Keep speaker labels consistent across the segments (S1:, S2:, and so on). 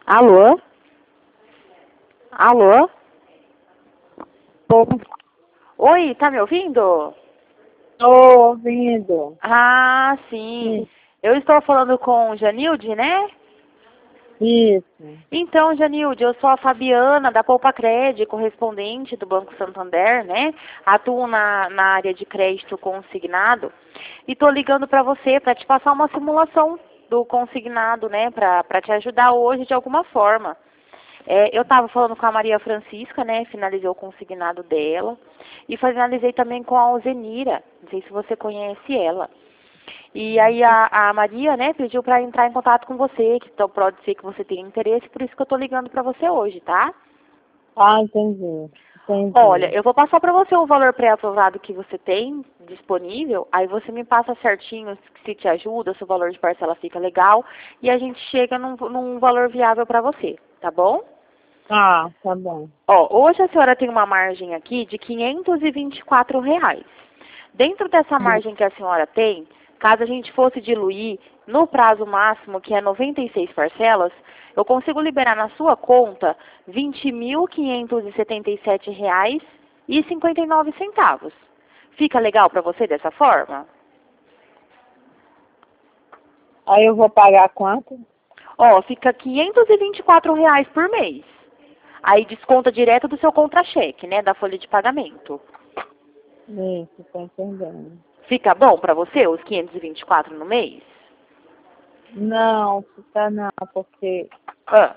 S1: Alô? Alô?
S2: Tô
S1: Oi, tá me ouvindo?
S2: ouvindo.
S1: Ah, sim. Eu estou falando com Janilde, né?
S2: Isso.
S1: Então, Janilde, eu sou a Fabiana, da Poupa Cred, correspondente do Banco Santander, né? Atuo na área de crédito consignado. E estou ligando para você para te passar uma simulação do consignado, né? Para te ajudar hoje de alguma forma. Eu estava falando com a Maria Francisca, né? Finalizei o consignado dela. E finalizei também com a Alzenira. Não sei se você conhece ela. E aí a Maria, né, pediu para entrar em contato com você, que então pode ser que você tenha interesse, por isso que eu estou ligando para você hoje, tá?
S2: Ah, entendi. Entendi.
S1: Olha, eu vou passar para você o valor pré-aprovado que você tem disponível, aí você me passa certinho se te ajuda, se o valor de parcela fica legal, e a gente chega num valor viável para você, tá bom?
S2: Ah, tá bom.
S1: Ó, hoje a senhora tem uma margem aqui de R$ 524. Dentro dessa margem que a senhora tem, caso a gente fosse diluir no prazo máximo, que é 96 parcelas, eu consigo liberar na sua conta R$ 20.577,59. Fica legal para você dessa forma?
S2: Aí eu vou pagar quanto?
S1: Ó, fica R$ 524 por mês. Aí desconta direto do seu contra-cheque, né, da folha de pagamento.
S2: Isso, tô entendendo.
S1: Fica bom para você os 524 no mês?
S2: Não, fica não, porque
S1: Ah,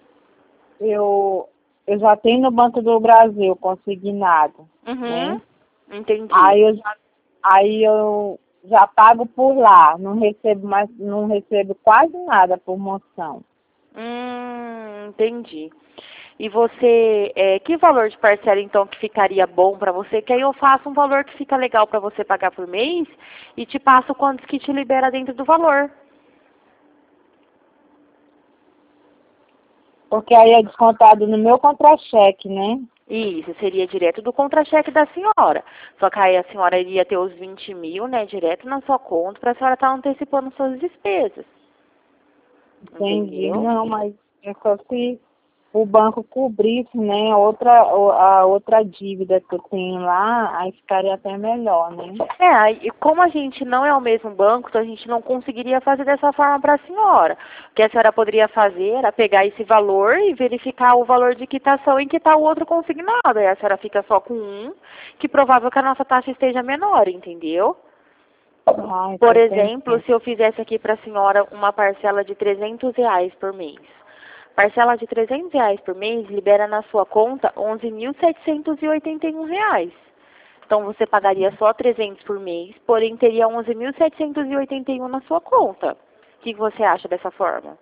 S2: eu já tenho no Banco do Brasil consignado, né?
S1: uhum, entendi.
S2: Aí eu já pago por lá, não recebo mais, não recebo quase nada por moção.
S1: Entendi. E você, que valor de parcela então que ficaria bom para você? Que aí eu faço um valor que fica legal para você pagar por mês e te passo quantos que te libera dentro do valor.
S2: Porque aí é descontado no meu contra-cheque, né?
S1: Isso, seria direto do contra-cheque da senhora. Só que aí a senhora iria ter os 20 mil, né, direto na sua conta, para a senhora estar antecipando suas despesas.
S2: Entendi.
S1: Entendeu?
S2: Não, mas é só se o banco cobrisse, né, a outra dívida que eu tenho lá, aí ficaria até melhor, né?
S1: E como a gente não é o mesmo banco, então a gente não conseguiria fazer dessa forma para a senhora. O que a senhora poderia fazer era pegar esse valor e verificar o valor de quitação em que está o outro consignado. Aí a senhora fica só com um, que provável que a nossa taxa esteja menor, entendeu?
S2: Ai,
S1: Por
S2: tô
S1: exemplo,
S2: entendendo.
S1: se eu fizesse aqui para a senhora uma parcela de R$ 300 por mês. Parcela de R$ 300 por mês libera na sua conta R$ 11.781. Então você pagaria só 300 por mês, porém teria 11.781 na sua conta. O que você acha dessa forma?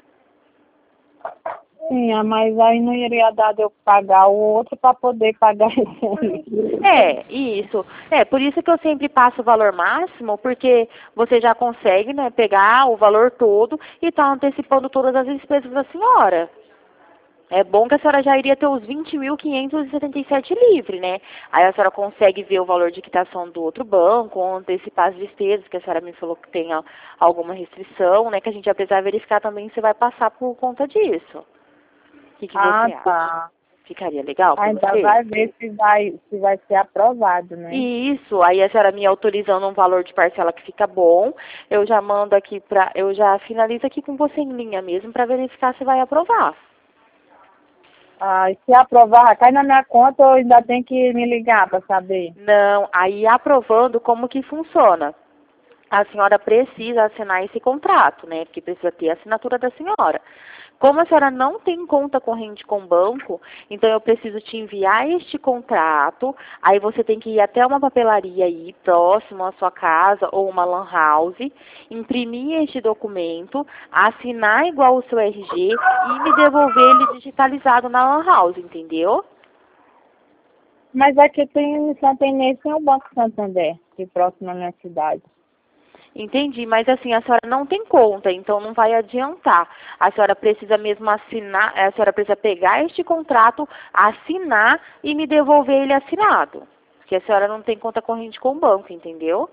S2: Sim, mas aí não iria dar de eu pagar o outro para poder pagar esse aí.
S1: Isso. Por isso que eu sempre passo o valor máximo, porque você já consegue, né, pegar o valor todo e tá antecipando todas as despesas da senhora. É bom que a senhora já iria ter os 20.577 livre, né? Aí a senhora consegue ver o valor de quitação do outro banco, antecipar as despesas, que a senhora me falou que tem alguma restrição, né? Que a gente vai precisar verificar também se vai passar por conta disso. O que você
S2: Ah,
S1: acha?
S2: tá.
S1: Ficaria legal para
S2: Ainda
S1: você?
S2: vai ver se vai ser aprovado, né?
S1: E isso, aí a senhora me autorizando um valor de parcela que fica bom, eu já mando aqui eu já finalizo aqui com você em linha mesmo para verificar se vai aprovar.
S2: Ah, e se aprovar, cai na minha conta ou ainda tem que me ligar para saber?
S1: Não, aí aprovando como que funciona. A senhora precisa assinar esse contrato, né? Porque precisa ter a assinatura da senhora. Como a senhora não tem conta corrente com o banco, então eu preciso te enviar este contrato. Aí você tem que ir até uma papelaria aí, próximo à sua casa, ou uma lan house, imprimir este documento, assinar igual o seu RG e me devolver ele digitalizado na lan house, entendeu?
S2: Mas aqui tem em Santa Inês tem o Banco Santander, que próximo à minha cidade.
S1: Entendi, mas assim, a senhora não tem conta, então não vai adiantar. A senhora precisa mesmo assinar, a senhora precisa pegar este contrato, assinar e me devolver ele assinado. Porque a senhora não tem conta corrente com o banco, entendeu?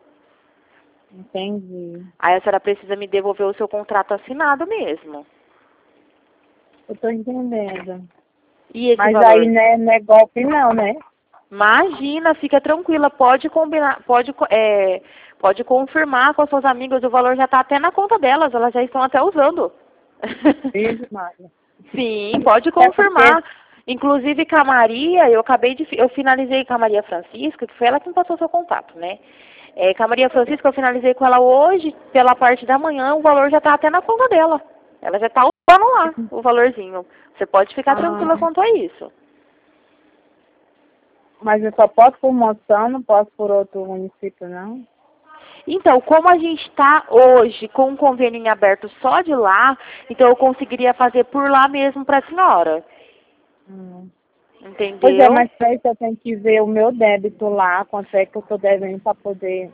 S2: Entendi.
S1: Aí a senhora precisa me devolver o seu contrato assinado mesmo.
S2: Eu tô entendendo.
S1: E esse
S2: Mas
S1: valor?
S2: aí não é golpe não, né?
S1: Imagina, fica tranquila, pode combinar, pode confirmar com as suas amigas, o valor já está até na conta delas, elas já estão até usando.
S2: Beijo, Maria.
S1: Sim, pode
S2: É porque...
S1: confirmar. Inclusive com a Maria, eu finalizei com a Maria Francisca, que foi ela que me passou seu contato, né? Com a Maria Francisca, eu finalizei com ela hoje, pela parte da manhã, o valor já está até na conta dela. Ela já está usando lá o valorzinho. Você pode ficar tranquila quanto a isso.
S2: Mas eu só posso por Monção, não posso por outro município, não?
S1: Então, como a gente está hoje com um convênio em aberto só de lá, então eu conseguiria fazer por lá mesmo para a senhora. Entendeu?
S2: Pois é, mas para isso eu tenho que ver o meu débito lá, quanto é que eu estou devendo para poder...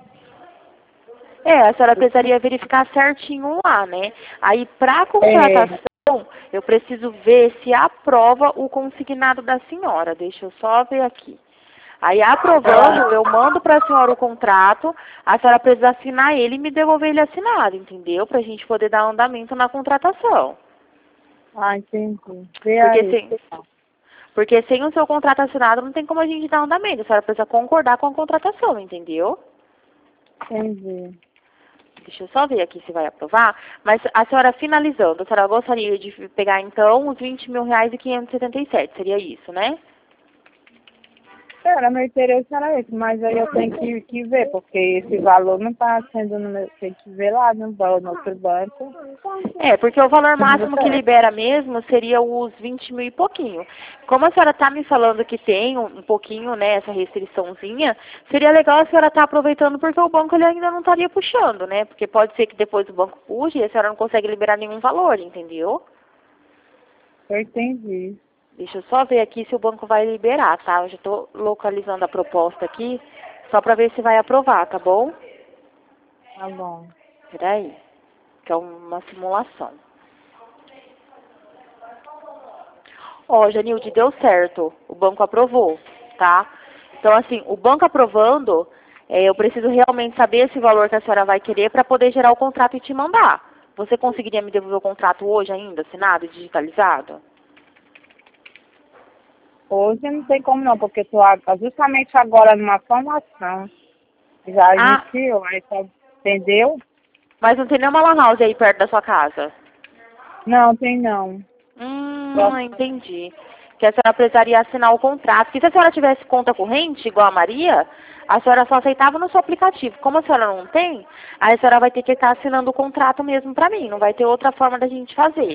S1: A senhora precisaria verificar certinho lá, né? Aí, para contratação, eu preciso ver se aprova o consignado da senhora. Deixa eu só ver aqui. Aí, aprovando, eu mando para a senhora o contrato, a senhora precisa assinar ele e me devolver ele assinado, entendeu? Para a gente poder dar andamento na contratação.
S2: Ah, entendi. Vê aí.
S1: Porque sem o seu contrato assinado, não tem como a gente dar andamento. A senhora precisa concordar com a contratação, entendeu?
S2: Entendi.
S1: Deixa eu só ver aqui se vai aprovar. Mas a senhora finalizando, a senhora gostaria de pegar, então, os R$ 20.577. Seria isso, né?
S2: Era meu interesse era esse, mas aí eu tenho que ver, porque esse valor não está sendo no meu... Tem que ver lá no outro banco.
S1: Porque o valor máximo que libera mesmo seria os 20 mil e pouquinho. Como a senhora está me falando que tem um pouquinho, né, essa restriçãozinha, seria legal a senhora estar aproveitando porque o banco ele ainda não estaria puxando, né? Porque pode ser que depois o banco puxe e a senhora não consegue liberar nenhum valor, entendeu?
S2: Eu entendi.
S1: Deixa eu só ver aqui se o banco vai liberar, tá? Eu já estou localizando a proposta aqui, só para ver se vai aprovar, tá bom?
S2: Tá bom.
S1: Peraí, que é uma simulação. Janilde, deu certo. O banco aprovou, tá? Então, assim, o banco aprovando, eu preciso realmente saber esse valor que a senhora vai querer para poder gerar o contrato e te mandar. Você conseguiria me devolver o contrato hoje ainda, assinado e digitalizado?
S2: Hoje não tem como não, porque estou justamente agora numa formação. Já iniciou, aí só, entendeu?
S1: Mas não tem nenhuma lan house aí perto da sua casa?
S2: Não, tem não.
S1: Entendi. Que a senhora precisaria assinar o contrato. Porque se a senhora tivesse conta corrente, igual a Maria, a senhora só aceitava no seu aplicativo. Como a senhora não tem, aí a senhora vai ter que estar assinando o contrato mesmo para mim. Não vai ter outra forma da gente fazer.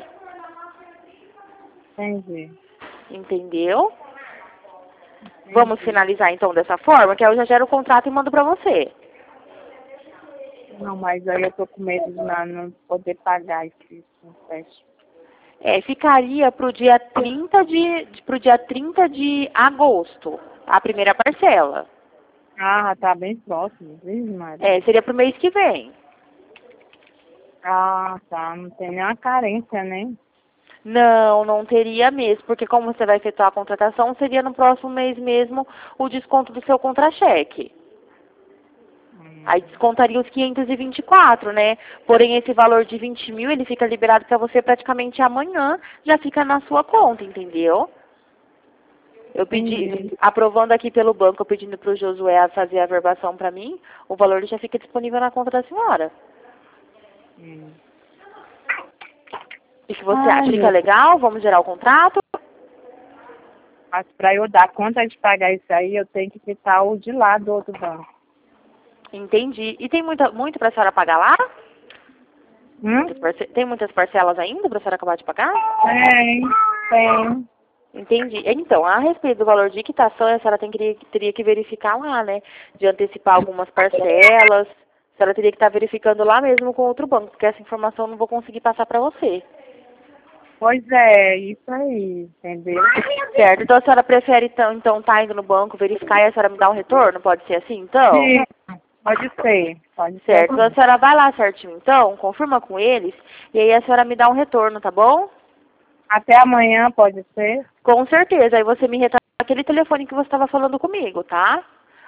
S2: Entendi.
S1: Entendeu? Vamos finalizar então dessa forma, que aí eu já gero o contrato e mando para você.
S2: Não, mas aí eu tô com medo de não poder pagar esse teste.
S1: Ficaria pro dia 30 de agosto, a primeira parcela.
S2: Ah, tá bem próximo, viu, Maria?
S1: Seria pro mês que vem.
S2: Ah, tá. Não tem nenhuma carência, né?
S1: Não, não teria mesmo, porque como você vai efetuar a contratação, seria no próximo mês mesmo o desconto do seu contra-cheque. Aí descontaria os 524, né? Porém, esse valor de 20 mil, ele fica liberado para você praticamente amanhã, já fica na sua conta, entendeu? Eu pedi, aprovando aqui pelo banco, eu pedindo para o Josué fazer a averbação para mim, o valor já fica disponível na conta da senhora. E se você acha que é legal, vamos gerar o contrato?
S2: Mas para eu dar conta de pagar isso aí, eu tenho que quitar o de lá do outro banco.
S1: Entendi. E tem muito para a senhora pagar lá? Tem muitas parcelas ainda para a senhora acabar de pagar?
S2: Tem.
S1: Entendi. Então, a respeito do valor de quitação, a senhora teria que verificar lá, né? De antecipar algumas parcelas. A senhora teria que estar verificando lá mesmo com outro banco, porque essa informação eu não vou conseguir passar para você.
S2: Pois é, isso aí, entendeu?
S1: Certo. Então, a senhora prefere, então tá indo no banco, verificar e a senhora me dá um retorno? Pode ser assim, então?
S2: Sim, pode ser.
S1: Certo. Então, a senhora vai lá certinho, então, confirma com eles, e aí a senhora me dá um retorno, tá bom?
S2: Até amanhã, pode ser?
S1: Com certeza. Aí você me retorna aquele telefone que você estava falando comigo, tá?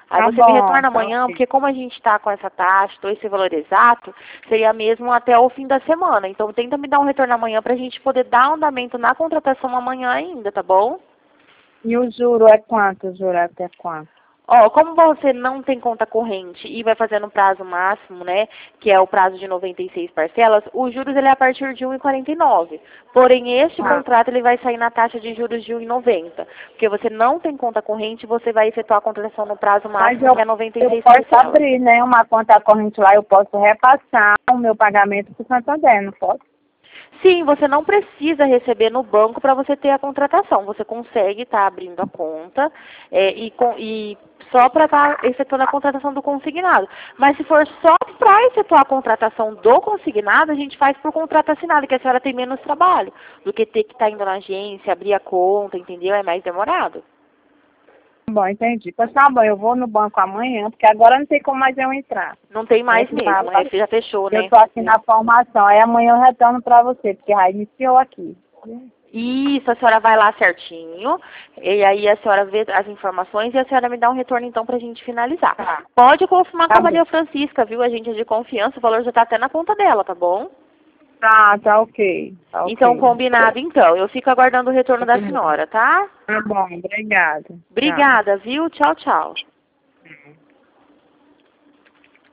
S1: Aí
S2: Tá
S1: você me
S2: bom,
S1: retorna
S2: tá
S1: amanhã,
S2: ok.
S1: porque como a gente está com essa taxa, esse valor exato, seria mesmo até o fim da semana. Então tenta me dar um retorno amanhã para a gente poder dar andamento na contratação amanhã ainda, tá bom?
S2: E o juro é quanto? O juro é até quanto?
S1: Ó, como você não tem conta corrente e vai fazer no prazo máximo, né, que é o prazo de 96 parcelas, os juros ele é a partir de 1,49. Porém, este
S2: Ah,
S1: contrato ele vai sair na taxa de juros de 1,90. Porque você não tem conta corrente, você vai efetuar a contratação no prazo
S2: mas
S1: máximo, que é
S2: eu
S1: 96
S2: posso
S1: parcelas.
S2: abrir, né, uma conta corrente lá, eu posso repassar o meu pagamento para o Santander, não posso?
S1: Sim, você não precisa receber no banco para você ter a contratação. Você consegue estar abrindo a conta e só para estar efetuando a contratação do consignado. Mas se for só para efetuar a contratação do consignado, a gente faz por contrato assinado, que a senhora tem menos trabalho do que ter que estar indo na agência, abrir a conta, entendeu? É mais demorado.
S2: Bom, entendi. Pois tá bom, eu vou no banco amanhã, porque agora não tem como mais eu entrar.
S1: Não tem
S2: É
S1: mais
S2: que
S1: mesmo, já fechou,
S2: eu
S1: né?
S2: tô aqui na formação, aí amanhã eu retorno para você, porque já iniciou aqui.
S1: Isso, a senhora vai lá certinho, e aí a senhora vê as informações e a senhora me dá um retorno então pra gente finalizar.
S2: Tá,
S1: Pode confirmar com
S2: tá
S1: a
S2: bom.
S1: Maria Francisca, viu? A gente é de confiança, o valor já tá até na conta dela, tá bom?
S2: Tá ok. Tá
S1: Então,
S2: ok.
S1: combinado então. Eu fico aguardando o retorno da senhora, tá?
S2: Tá bom, obrigada. Tchau.
S1: Obrigada, viu? Tchau, tchau.